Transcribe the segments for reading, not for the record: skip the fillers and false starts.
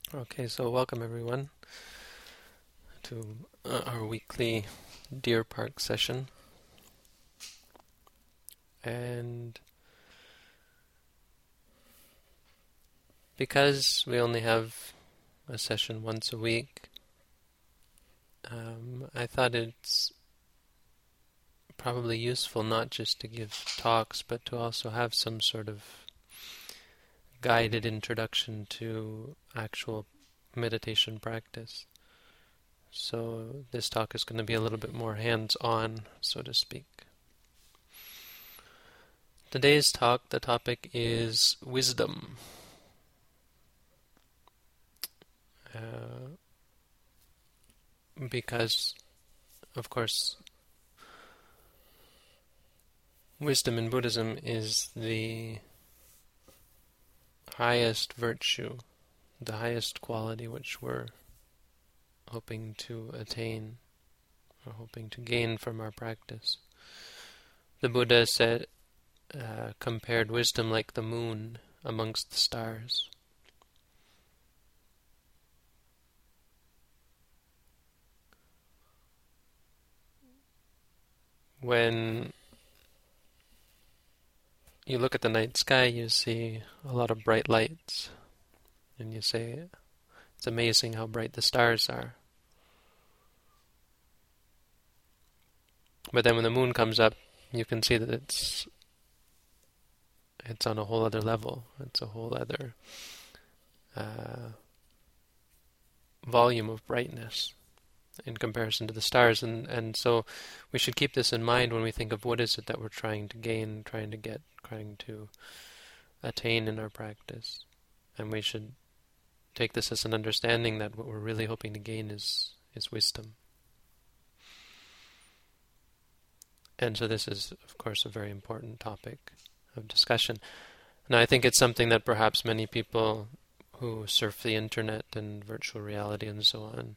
Okay, so welcome everyone to our weekly Deer Park session. And because we only have a session once a week, I thought it's probably useful not just to give talks, but to also have some sort of guided introduction to actual meditation practice. So this talk is going to be a little bit more hands-on, so to speak. Today's talk, the topic is wisdom. Because, of course, wisdom in Buddhism is the highest virtue, the highest quality which we're hoping to attain, or hoping to gain from our practice. The Buddha said, compared wisdom like the moon amongst the stars. When you look at the night sky, you see a lot of bright lights, and you say, it's amazing how bright the stars are. But then when the moon comes up, you can see that it's on a whole other level. It's a whole other volume of brightness in comparison to the stars. And so we should keep this in mind when we think of what is it that we're trying to gain, trying to get, trying to attain in our practice. And we should take this as an understanding that what we're really hoping to gain is wisdom. And so this is, of course, a very important topic of discussion. Now, I think it's something that perhaps many people who surf the internet and virtual reality and so on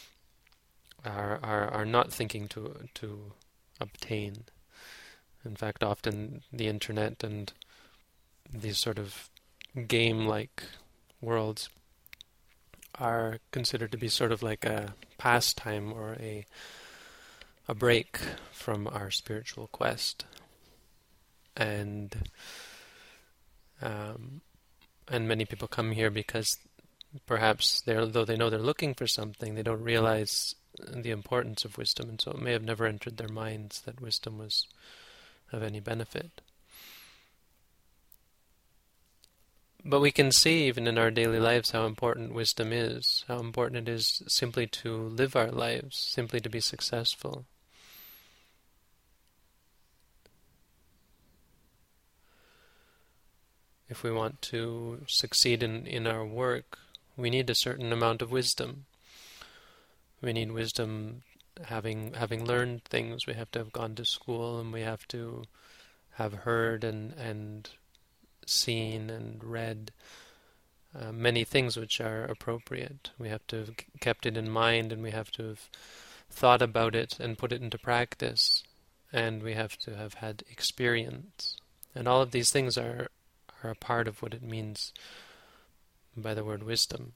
are not thinking to obtain. In fact, often the internet and these sort of game-like worlds are considered to be sort of like a pastime or a break from our spiritual quest. And many people come here because perhaps though they know they're looking for something, they don't realize the importance of wisdom, and so it may have never entered their minds that wisdom was of any benefit. But we can see even in our daily lives how important wisdom is, how important it is simply to live our lives, simply to be successful. If we want to succeed in our work, we need a certain amount of wisdom. We need wisdom having learned things. We have to have gone to school, and we have to have heard and seen and read many things which are appropriate. We have to have kept it in mind, and we have to have thought about it and put it into practice, and we have to have had experience. And all of these things are a part of what it means by the word wisdom.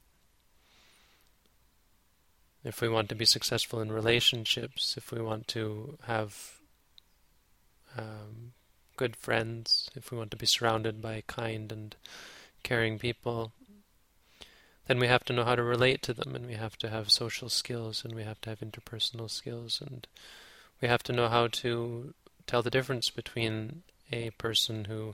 If we want to be successful in relationships, if we want to have good friends, if we want to be surrounded by kind and caring people, then we have to know how to relate to them, and we have to have social skills, and we have to have interpersonal skills, and we have to know how to tell the difference between a person who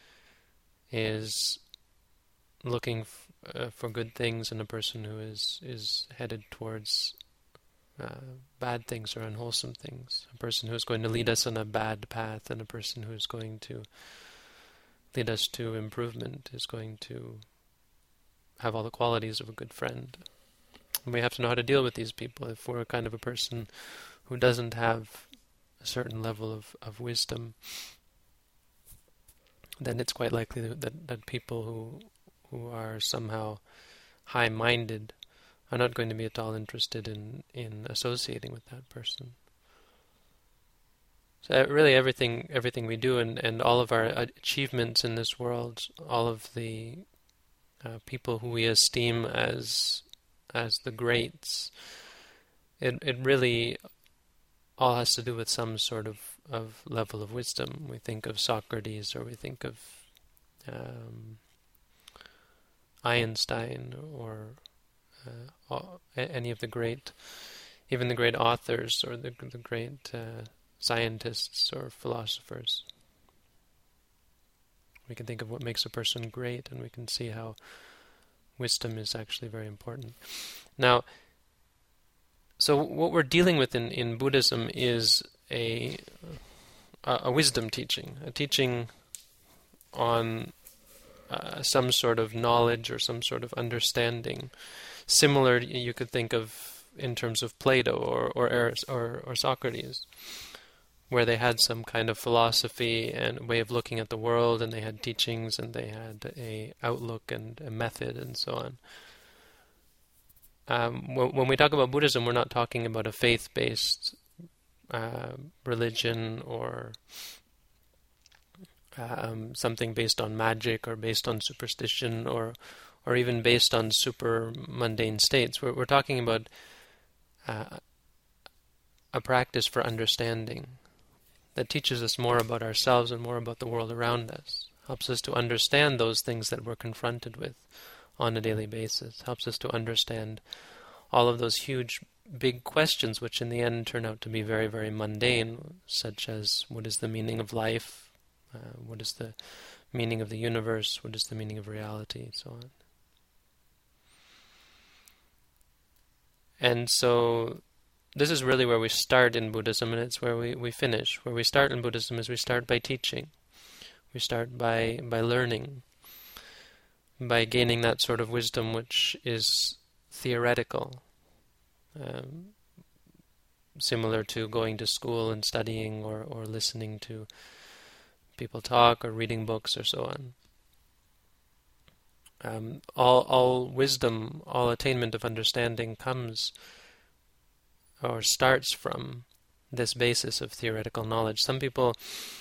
is looking for good things and a person who is headed towards bad things or unwholesome things. A person who is going to lead us on a bad path and a person who is going to lead us to improvement, is going to have all the qualities of a good friend. And we have to know how to deal with these people. If we're a kind of a person who doesn't have a certain level of wisdom, then it's quite likely that people who are somehow high-minded are not going to be at all interested in associating with that person. So really everything we do and all of our achievements in this world, all of the people who we esteem as the greats, it really all has to do with some sort of level of wisdom. We think of Socrates, or we think of Einstein, or any of the great, even the great authors, or the great scientists or philosophers. We can think of what makes a person great, and we can see how wisdom is actually very important. Now, so what we're dealing with in Buddhism is a wisdom teaching, a teaching on some sort of knowledge or some sort of understanding, similar you could think of in terms of Plato or Socrates, where they had some kind of philosophy and way of looking at the world, and they had teachings, and they had a outlook and a method, and so on. When we talk about Buddhism, we're not talking about a faith-based religion, or something based on magic, or based on superstition, or even based on super mundane states. We're talking about a practice for understanding that teaches us more about ourselves and more about the world around us, helps us to understand those things that we're confronted with on a daily basis, helps us to understand all of those huge, big questions which in the end turn out to be very, very mundane, such as what is the meaning of life, what is the meaning of the universe, what is the meaning of reality, and so on. And so this is really where we start in Buddhism, and it's where we finish. Where we start in Buddhism is we start by teaching. We start by learning, by gaining that sort of wisdom which is theoretical, similar to going to school and studying, or listening to people talk, or reading books, or so on. All wisdom, all attainment of understanding comes or starts from this basis of theoretical knowledge. Some people,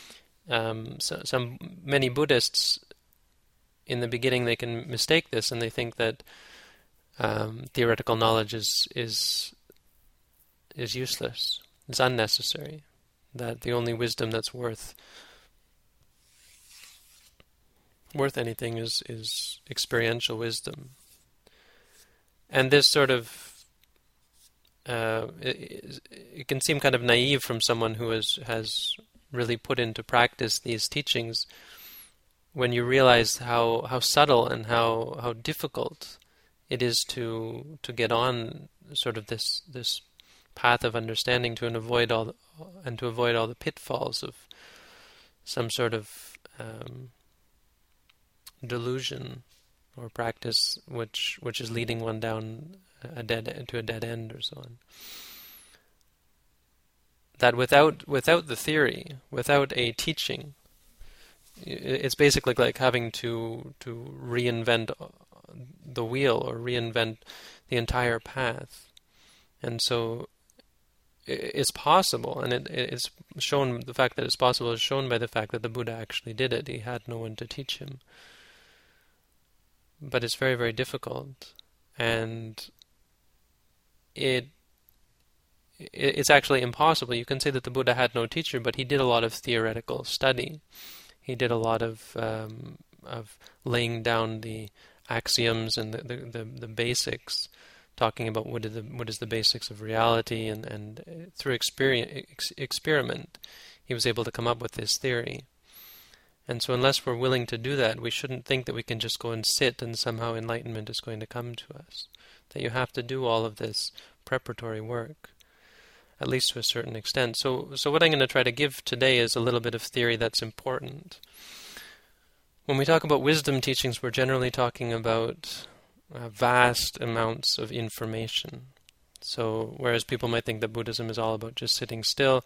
many Buddhists, in the beginning, they can mistake this, and they think that theoretical knowledge is useless, it's unnecessary, that the only wisdom that's worth anything is experiential wisdom. And this sort of it can seem kind of naive from someone who has really put into practice these teachings, when you realize how subtle and how difficult it is to get on sort of this path of understanding, to avoid all the pitfalls of some sort of delusion or practice which is leading one down a dead end, or so on. That without the theory, without a teaching, it's basically like having to reinvent the wheel, or reinvent the entire path. And so it's possible, and it's shown, the fact that it's possible is shown by the fact that the Buddha actually did it. He had no one to teach him. But it's very, very difficult, and it's actually impossible. You can say that the Buddha had no teacher, but he did a lot of theoretical study. He did a lot of laying down the axioms and the basics, talking about what is the basics of reality, and through experiment, he was able to come up with this theory. And so unless we're willing to do that, we shouldn't think that we can just go and sit and somehow enlightenment is going to come to us. That you have to do all of this preparatory work, at least to a certain extent. So what I'm going to try to give today is a little bit of theory that's important. When we talk about wisdom teachings, we're generally talking about vast amounts of information. So whereas people might think that Buddhism is all about just sitting still,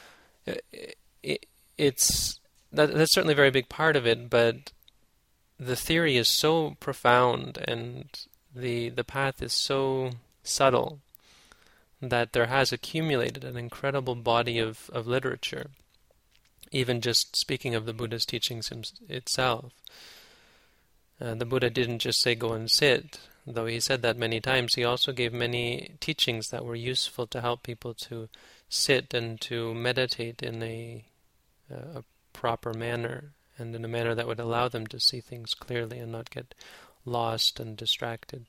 that's certainly a very big part of it, but the theory is so profound and the path is so subtle that there has accumulated an incredible body of literature, even just speaking of the Buddha's teachings itself. The Buddha didn't just say go and sit, though he said that many times. He also gave many teachings that were useful to help people to sit and to meditate in a proper manner, and in a manner that would allow them to see things clearly and not get lost and distracted.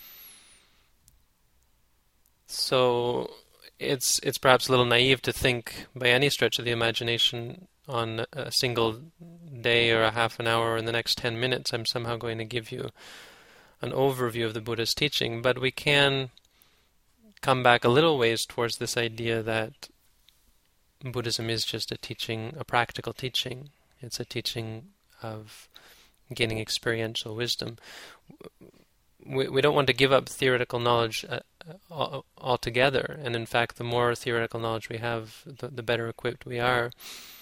So it's perhaps a little naive to think by any stretch of the imagination on a single day or a half an hour or in the next 10 minutes I'm somehow going to give you an overview of the Buddha's teaching, but we can come back a little ways towards this idea that Buddhism is just a teaching, a practical teaching. It's a teaching of gaining experiential wisdom. We don't want to give up theoretical knowledge altogether, and in fact the more theoretical knowledge we have, the better equipped we are.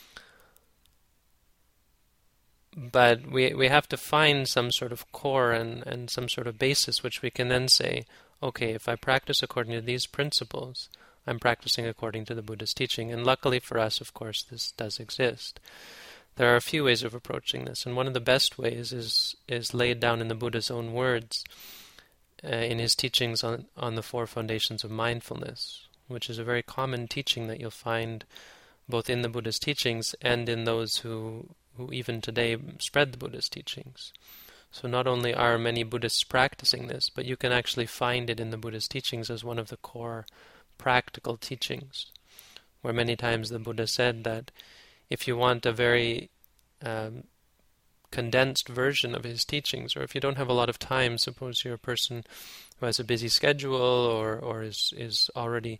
But we have to find some sort of core and some sort of basis which we can then say, okay, if I practice according to these principles, I'm practicing according to the Buddha's teaching. And luckily for us, of course, this does exist. There are a few ways of approaching this, and one of the best ways is laid down in the Buddha's own words in his teachings on the four foundations of mindfulness, which is a very common teaching that you'll find both in the Buddha's teachings and in those who even today spread the Buddha's teachings. So not only are many Buddhists practicing this, but you can actually find it in the Buddha's teachings as one of the core practical teachings, where many times the Buddha said that if you want a very condensed version of his teachings, or if you don't have a lot of time, suppose you're a person who has a busy schedule or is already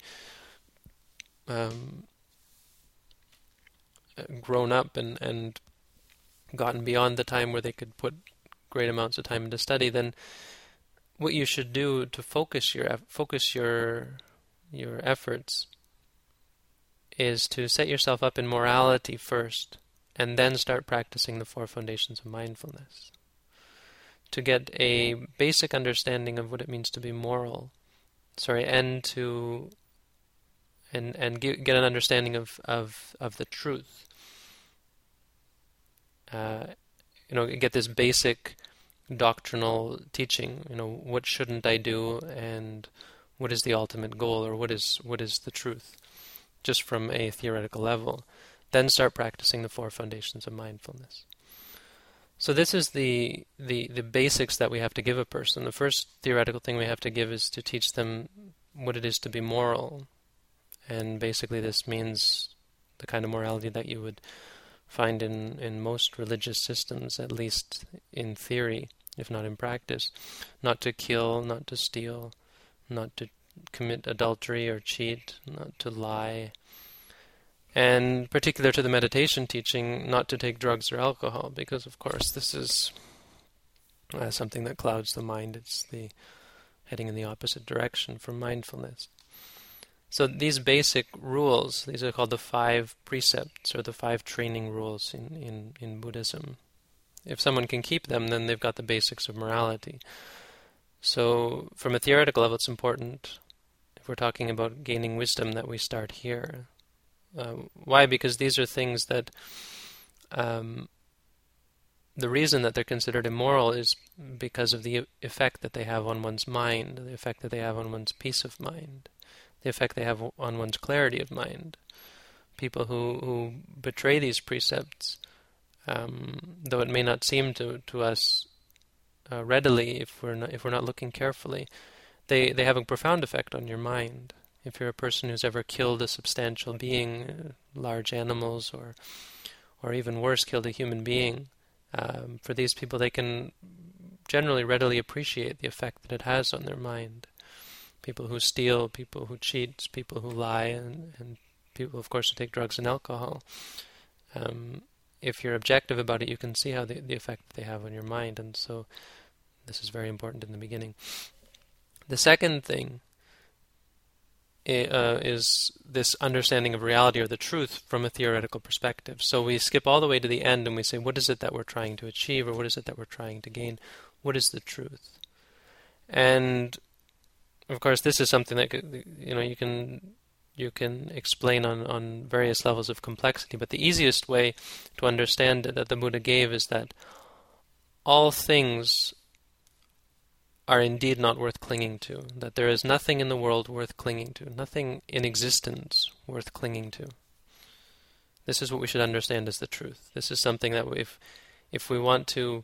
grown up and gotten beyond the time where they could put great amounts of time into study, then what you should do to focus your efforts is to set yourself up in morality first, and then start practicing the four foundations of mindfulness. To get a basic understanding of what it means to be moral, and get an understanding of the truth. Get this basic doctrinal teaching. What shouldn't I do, and what is the ultimate goal, or what is the truth, just from a theoretical level. Then start practicing the four foundations of mindfulness. So this is the basics that we have to give a person. The first theoretical thing we have to give is to teach them what it is to be moral. And basically this means the kind of morality that you would find in most religious systems, at least in theory, if not in practice. Not to kill, not to steal, not to commit adultery or cheat, not to lie. And particular to the meditation teaching, not to take drugs or alcohol, because of course this is something that clouds the mind. It's the heading in the opposite direction from mindfulness. So these basic rules, these are called the 5 precepts, or the 5 training rules in Buddhism. If someone can keep them, then they've got the basics of morality. So from a theoretical level, it's important, if we're talking about gaining wisdom, that we start here. Why? Because these are things that the reason that they're considered immoral is because of the effect that they have on one's mind, the effect that they have on one's peace of mind, the effect they have on one's clarity of mind. People who betray these precepts, though it may not seem to us readily if we're not looking carefully, they have a profound effect on your mind. If you're a person who's ever killed a substantial being, large animals, or even worse, killed a human being, for these people, they can generally readily appreciate the effect that it has on their mind. People who steal, people who cheat, people who lie, and people, of course, who take drugs and alcohol. If you're objective about it, you can see how the effect that they have on your mind, and so this is very important in the beginning. The second thing is this understanding of reality, or the truth, from a theoretical perspective. So we skip all the way to the end and we say, what is it that we're trying to achieve, or what is it that we're trying to gain? What is the truth? And of course, this is something that you can explain on various levels of complexity. But the easiest way to understand it that the Buddha gave is that all things are indeed not worth clinging to, that there is nothing in the world worth clinging to, nothing in existence worth clinging to. This is what we should understand as the truth. This is something that if we want to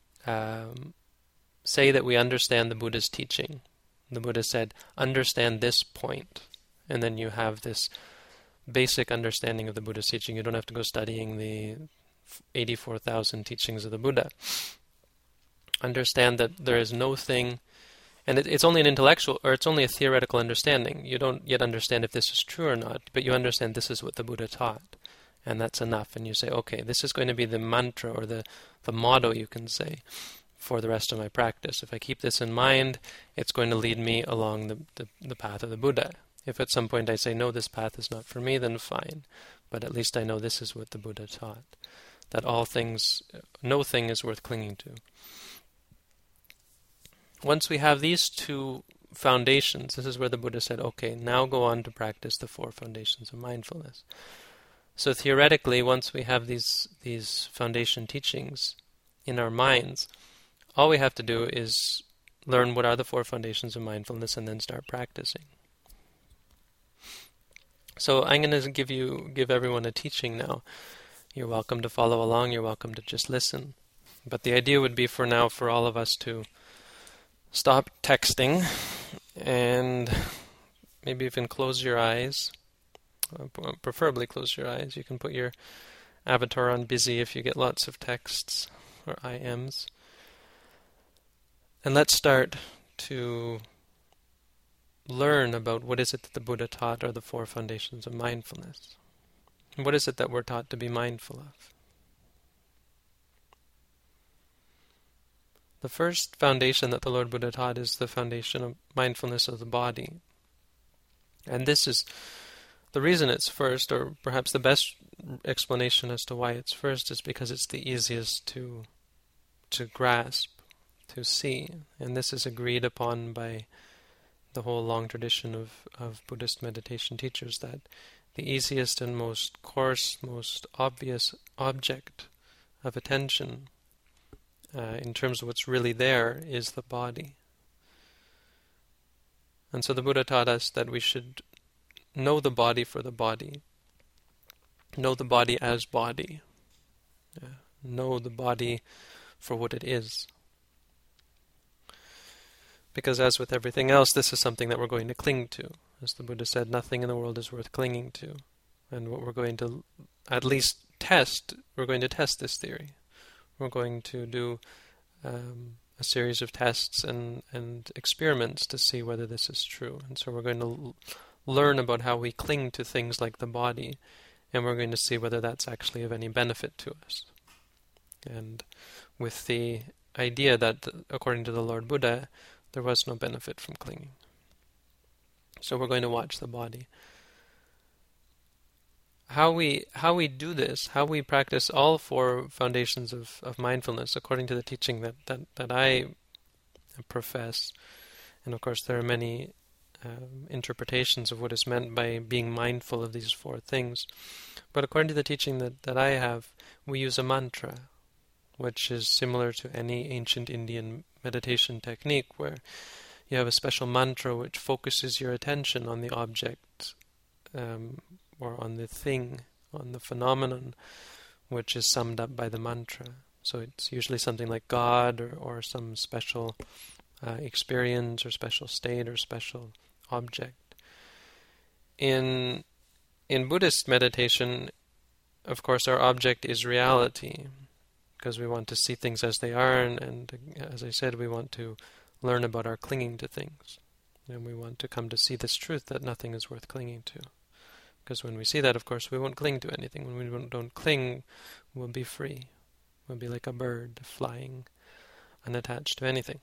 say that we understand the Buddha's teaching, the Buddha said, understand this point, and then you have this basic understanding of the Buddha's teaching. You don't have to go studying the 84,000 teachings of the Buddha. Understand that there is no thing, and it's only an intellectual, or it's only a theoretical understanding. You don't yet understand if this is true or not, but you understand this is what the Buddha taught, and that's enough. And you say, okay, this is going to be the mantra, or the motto, you can say, for the rest of my practice. If I keep this in mind, it's going to lead me along the path of the Buddha. If at some point I say, no, this path is not for me, then fine. But at least I know this is what the Buddha taught, that all things, no thing is worth clinging to. Once we have these two foundations, this is where the Buddha said, okay, now go on to practice the 4 foundations of mindfulness. So theoretically, once we have these foundation teachings in our minds, all we have to do is learn what are the 4 foundations of mindfulness and then start practicing. So I'm going to give everyone a teaching now. You're welcome to follow along, you're welcome to just listen. But the idea would be for now for all of us to stop texting and maybe even close your eyes. Preferably close your eyes. You can put your avatar on busy if you get lots of texts or IMs. And let's start to learn about what is it that the Buddha taught are the 4 foundations of mindfulness. And what is it that we're taught to be mindful of? The first foundation that the Lord Buddha taught is the foundation of mindfulness of the body. And this is the reason it's first, or perhaps the best explanation as to why it's first, is because it's the easiest to grasp, to see. And this is agreed upon by the whole long tradition of Buddhist meditation teachers, that the easiest and most coarse, most obvious object of attention in terms of what's really there is the body. And so the Buddha taught us that we should know the body for the body. Know the body as body. Know the body for what it is. Because as with everything else, this is something that we're going to cling to. As the Buddha said, nothing in the world is worth clinging to. And what we're going to at least test, we're going to test this theory. We're going to do a series of tests and experiments to see whether this is true. And so we're going to learn about how we cling to things like the body, and we're going to see whether that's actually of any benefit to us. And with the idea that, according to the Lord Buddha, there was no benefit from clinging. So we're going to watch the body. How we do this, how we practice all 4 foundations of mindfulness, according to the teaching that I profess, and of course there are many interpretations of what is meant by being mindful of these 4 things, but according to the teaching that I have, we use a mantra, which is similar to any ancient Indian meditation technique, where you have a special mantra which focuses your attention on the object, or on the thing, on the phenomenon, which is summed up by the mantra. So it's usually something like God, or some special experience, or special state, or special object. In Buddhist meditation, of course, our object is reality, because we want to see things as they are, and as I said, we want to learn about our clinging to things. And we want to come to see this truth that nothing is worth clinging to. Because when we see that, of course, we won't cling to anything. When we don't cling, we'll be free. We'll be like a bird flying, unattached to anything.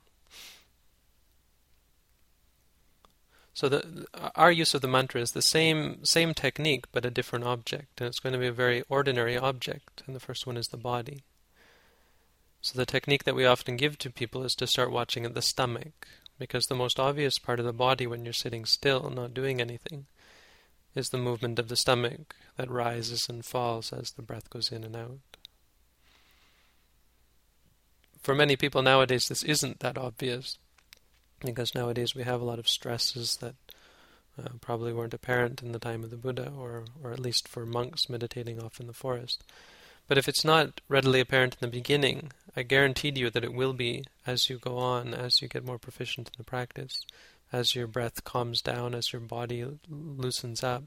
So our use of the mantra is the same technique, but a different object. And it's going to be a very ordinary object. And the first one is the body. So the technique that we often give to people is to start watching at the stomach. Because the most obvious part of the body when you're sitting still, not doing anything, is the movement of the stomach that rises and falls as the breath goes in and out. for many people nowadays this isn't that obvious, because nowadays we have a lot of stresses that probably weren't apparent in the time of the Buddha, or at least for monks meditating off in the forest. But if it's not readily apparent in the beginning, I guarantee you that it will be as you go on, as you get more proficient in the practice, as your breath calms down, as your body loosens up.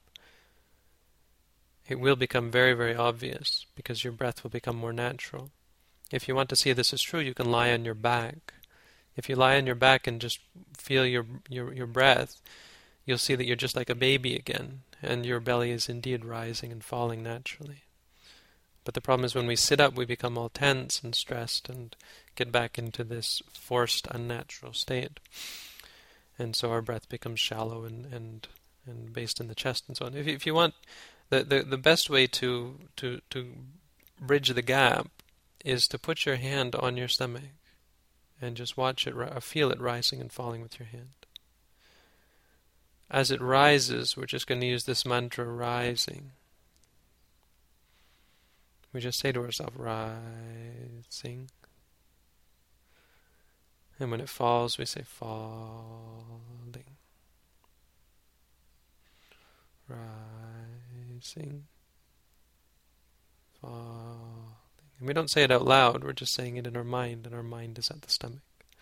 It will become very, very obvious, because your breath will become more natural. If you want to see this is true, you can lie on your back. If you lie on your back and just feel your breath, you'll see that you're just like a baby again, and your belly is indeed rising and falling naturally. But the problem is when we sit up, we become all tense and stressed and get back into this forced, unnatural state. And so our breath becomes shallow and based in the chest and so on. If you want, the best way to bridge the gap is to put your hand on your stomach and just watch it, feel it rising and falling with your hand. As it rises, we're just going to use this mantra, rising. We just say to ourselves, rising. And when it falls, we say, falling. Rising. Falling. And we don't say it out loud, we're just saying it in our mind, and our mind is at the stomach.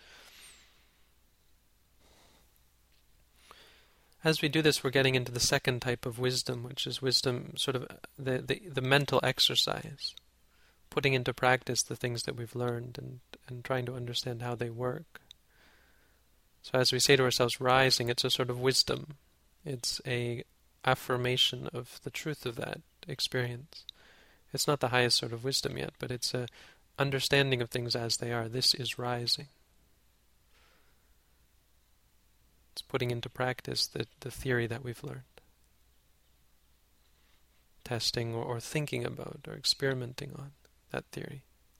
As we do this, we're getting into the second type of wisdom, which is wisdom, sort of the mental exercise, putting into practice the things that we've learned and trying to understand how they work. So as we say to ourselves, rising, it's a sort of wisdom. It's a affirmation of the truth of that experience. It's not the highest sort of wisdom yet, but it's a understanding of things as they are. This is rising. It's putting into practice the theory that we've learned. Testing or thinking about or experimenting on that theory.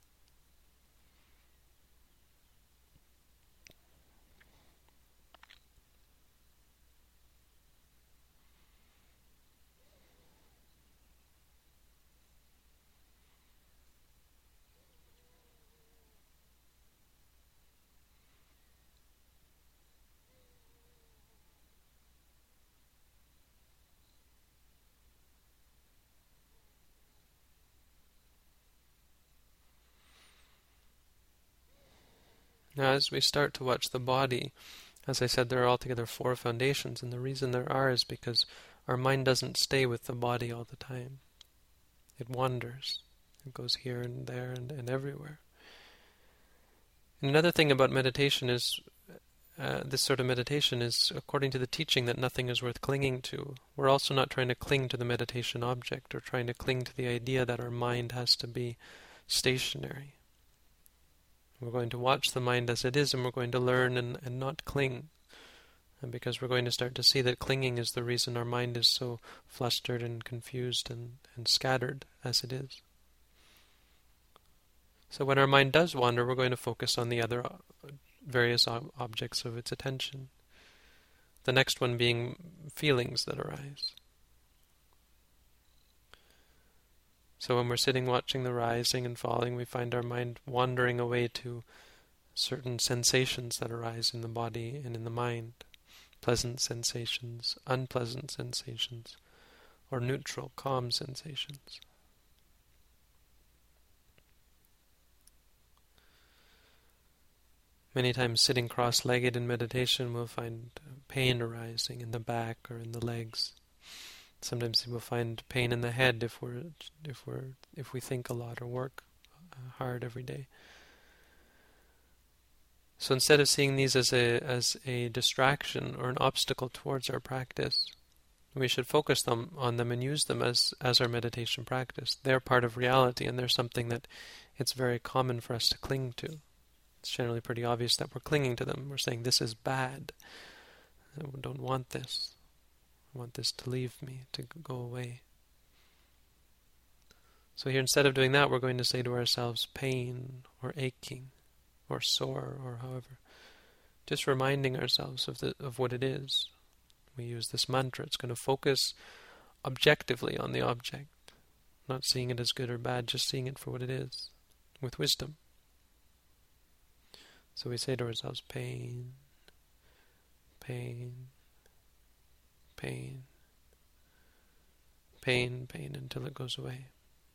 Now, as we start to watch the body, as I said, there are altogether 4 foundations, and the reason there are is because our mind doesn't stay with the body all the time. It wanders. It goes here and there and everywhere. And another thing about meditation is, this sort of meditation is according to the teaching that nothing is worth clinging to. We're also not trying to cling to the meditation object or trying to cling to the idea that our mind has to be stationary. We're going to watch the mind as it is, and we're going to learn and not cling. And because we're going to start to see that clinging is the reason our mind is so flustered and confused and scattered as it is. So when our mind does wander, we're going to focus on the other various objects of its attention. The next one being feelings that arise. So when we're sitting watching the rising and falling, we find our mind wandering away to certain sensations that arise in the body and in the mind. Pleasant sensations, unpleasant sensations, or neutral, calm sensations. Many times sitting cross-legged in meditation, we'll find pain arising in the back or in the legs. Sometimes we'll find pain in the head if we think a lot or work hard every day. So instead of seeing these as a distraction or an obstacle towards our practice, we should focus on them and use them as our meditation practice. They're part of reality, and they're something that it's very common for us to cling to. It's generally pretty obvious that we're clinging to them. We're saying, this is bad. I don't want this. I want this to leave me, to go away. So here, instead of doing that, we're going to say to ourselves, pain or aching or sore or however. Just reminding ourselves of what it is. We use this mantra. It's going to focus objectively on the object, not seeing it as good or bad, just seeing it for what it is, with wisdom. So we say to ourselves, pain, pain, pain, pain, pain, until it goes away.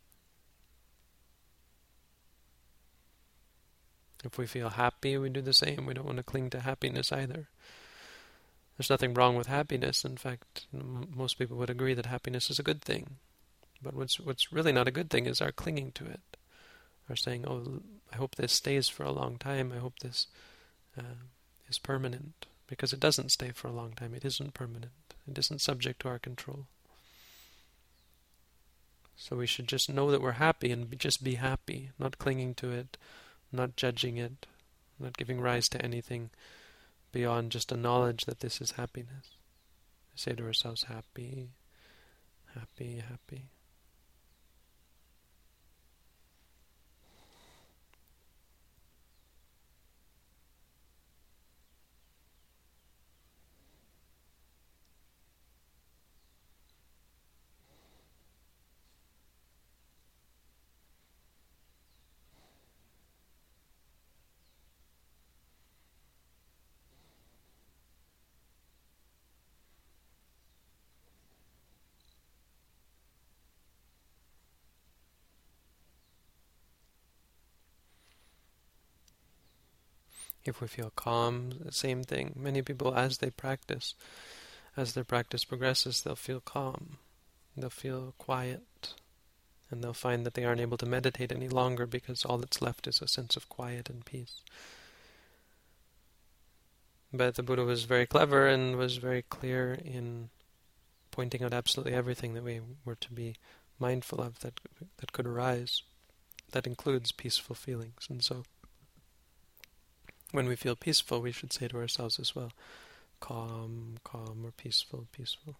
If we feel happy, we do the same. We don't want to cling to happiness either. There's nothing wrong with happiness. In fact, most people would agree that happiness is a good thing. But what's really not a good thing is our clinging to it. Our saying, oh, I hope this stays for a long time. I hope this is permanent. Because it doesn't stay for a long time. It isn't permanent. It isn't subject to our control. So we should just know that we're happy and just be happy, not clinging to it, not judging it, not giving rise to anything beyond just a knowledge that this is happiness. We say to ourselves, happy, happy, happy. If we feel calm, the same thing. Many people, as their practice progresses, they'll feel calm. They'll feel quiet. And they'll find that they aren't able to meditate any longer because all that's left is a sense of quiet and peace. But the Buddha was very clever and was very clear in pointing out absolutely everything that we were to be mindful of that could arise. That includes peaceful feelings. And so when we feel peaceful, we should say to ourselves as well, calm, calm, or peaceful, peaceful.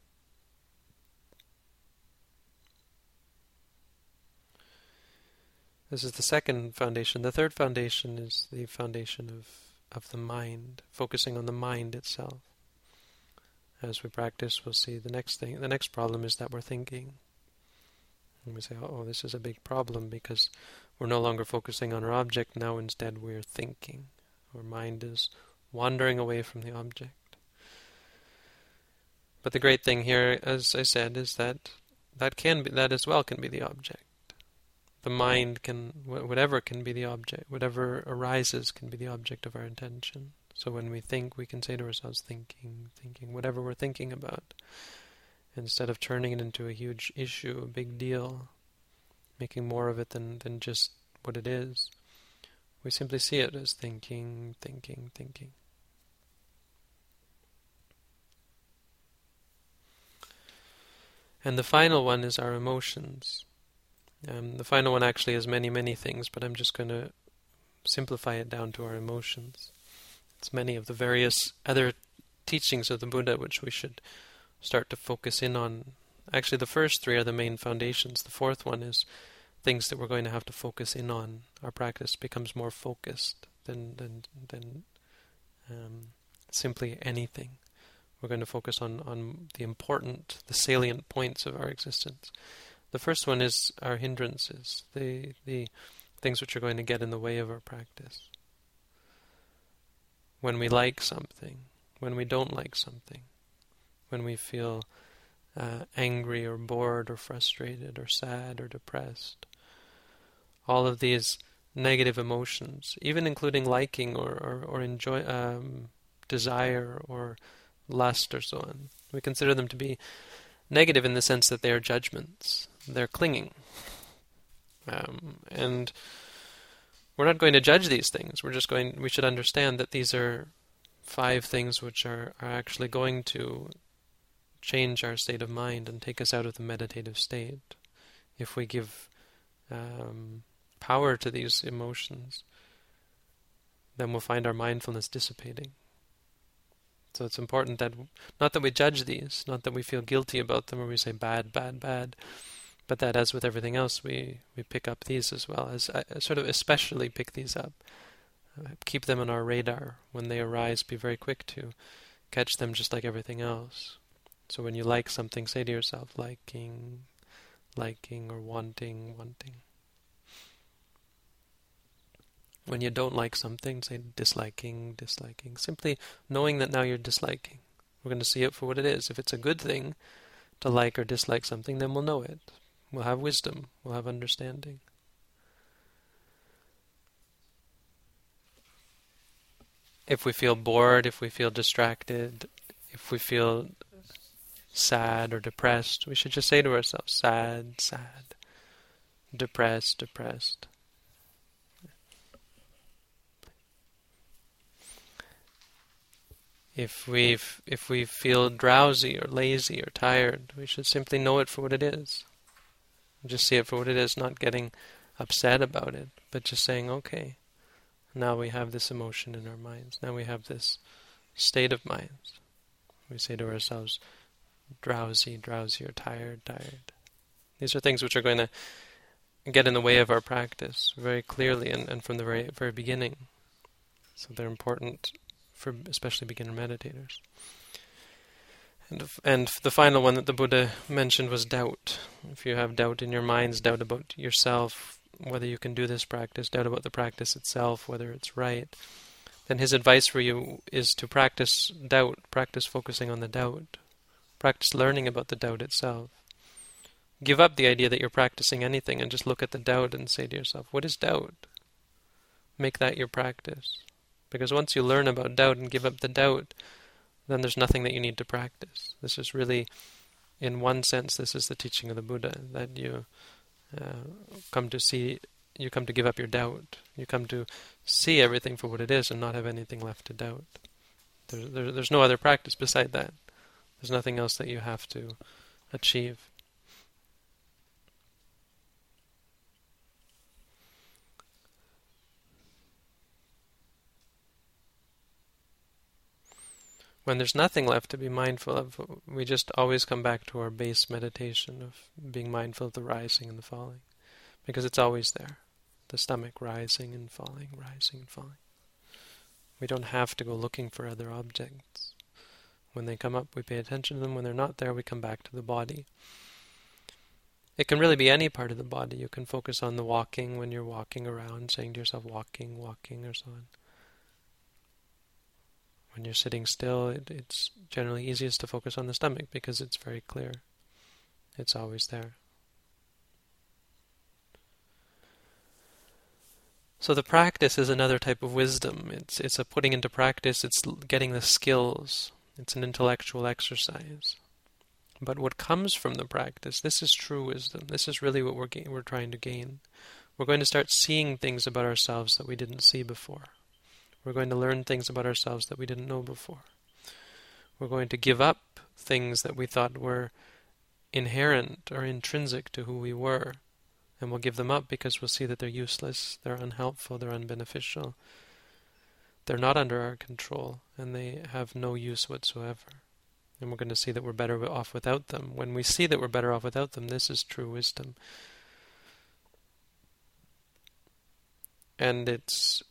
This is the second foundation. The third foundation is the foundation of the mind, focusing on the mind itself. As we practice, we'll see the next thing. The next problem is that we're thinking. And we say, oh, this is a big problem because we're no longer focusing on our object. Now instead we're thinking. Our mind is wandering away from the object. But the great thing here, as I said, is that as well can be the object. The mind whatever can be the object, whatever arises can be the object of our intention. So when we think, we can say to ourselves, thinking, whatever we're thinking about. Instead of turning it into a huge issue, a big deal, making more of it than just what it is. We simply see it as thinking, thinking, thinking. And the final one is our emotions. The final one actually is many, many things, but I'm just going to simplify it down to our emotions. It's many of the various other teachings of the Buddha which we should start to focus in on. Actually, the first three are the main foundations. The fourth one is things that we're going to have to focus in on. Our practice becomes more focused than simply anything. We're going to focus on the salient points of our existence. The first one is our hindrances, the things which are going to get in the way of our practice. When we like something, when we don't like something, when we feel angry or bored or frustrated or sad or depressed. All of these negative emotions, even including liking or enjoy, desire or lust or so on, we consider them to be negative in the sense that they are judgments. They're clinging. And we're not going to judge these things. We should understand that these are 5 things which are actually going to change our state of mind and take us out of the meditative state. If we give power to these emotions, then we'll find our mindfulness dissipating. So it's important that, not that we judge these, not that we feel guilty about them or we say bad, bad, bad, but that as with everything else, we pick up these as well, as sort of especially pick these up. Keep them on our radar. When they arise, be very quick to catch them just like everything else. So when you like something, say to yourself, liking, or wanting. When you don't like something, say disliking. Simply knowing that now you're disliking. We're going to see it for what it is. If it's a good thing to like or dislike something, then we'll know it. We'll have wisdom. We'll have understanding. If we feel bored, if we feel distracted, if we feel sad or depressed, we should just say to ourselves, sad, depressed. If we feel drowsy or lazy or tired, we should simply know it for what it is. Just see it for what it is, not getting upset about it, but just saying, okay, now we have this emotion in our minds. Now we have this state of mind. We say to ourselves, drowsy or tired. These are things which are going to get in the way of our practice very clearly and from the very beginning. So they're important for especially beginner meditators. And the final one that the Buddha mentioned was doubt. If you have doubt in your minds, doubt about yourself, whether you can do this practice, doubt about the practice itself, whether it's right, then his advice for you is to practice doubt, practice focusing on the doubt, practice learning about the doubt itself. Give up the idea that you're practicing anything and just look at the doubt and say to yourself, what is doubt? Make that your practice. Because once you learn about doubt and give up the doubt, then there's nothing that you need to practice. This is really, in one sense, this is the teaching of the Buddha, that you come to give up your doubt. You come to see everything for what it is and not have anything left to doubt. There's no other practice beside that. There's nothing else that you have to achieve. When there's nothing left to be mindful of, we just always come back to our base meditation of being mindful of the rising and the falling. Because it's always there. The stomach rising and falling. We don't have to go looking for other objects. When they come up, we pay attention to them. When they're not there, we come back to the body. It can really be any part of the body. You can focus on the walking when you're walking around, saying to yourself, walking, or so on. When you're sitting still, it's generally easiest to focus on the stomach because it's very clear. It's always there. So the practice is another type of wisdom. It's a putting into practice, it's getting the skills. It's an intellectual exercise. But what comes from the practice, this is true wisdom. This is really what we're trying to gain. We're going to start seeing things about ourselves that we didn't see before. We're going to learn things about ourselves that we didn't know before. We're going to give up things that we thought were inherent or intrinsic to who we were. And we'll give them up because we'll see that they're useless, they're unhelpful, they're unbeneficial. They're not under our control, and they have no use whatsoever. And we're going to see that we're better off without them. When we see that we're better off without them, this is true wisdom. And it's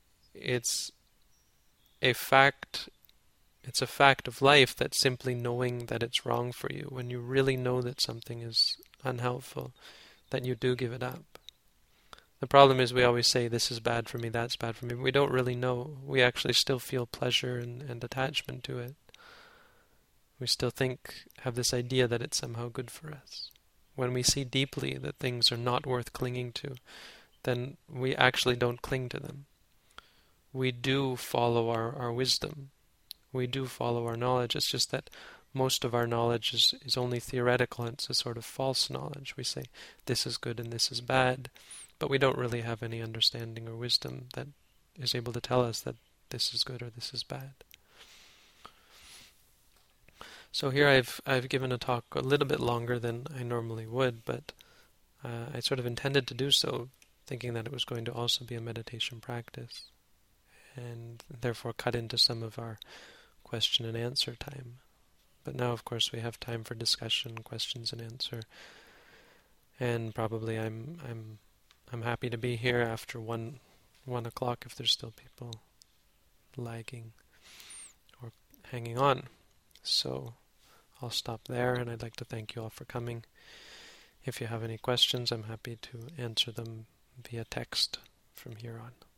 a fact of life that simply knowing that it's wrong for you, when you really know that something is unhelpful, that you do give it up. The problem is we always say, this is bad for me, that's bad for me, but we don't really know. We actually still feel pleasure and attachment to it. We still have this idea that it's somehow good for us. When we see deeply that things are not worth clinging to, then we actually don't cling to them. We do follow our wisdom. We do follow our knowledge. It's just that most of our knowledge is only theoretical. It's a sort of false knowledge. We say, this is good and this is bad, but we don't really have any understanding or wisdom that is able to tell us that this is good or this is bad. So here I've given a talk a little bit longer than I normally would, but I sort of intended to do so, thinking that it was going to also be a meditation practice, and therefore cut into some of our question and answer time. But now, of course, we have time for discussion, questions and answer, and probably I'm happy to be here after 1 o'clock if there's still people lagging or hanging on. So I'll stop there, and I'd like to thank you all for coming. If you have any questions, I'm happy to answer them via text from here on.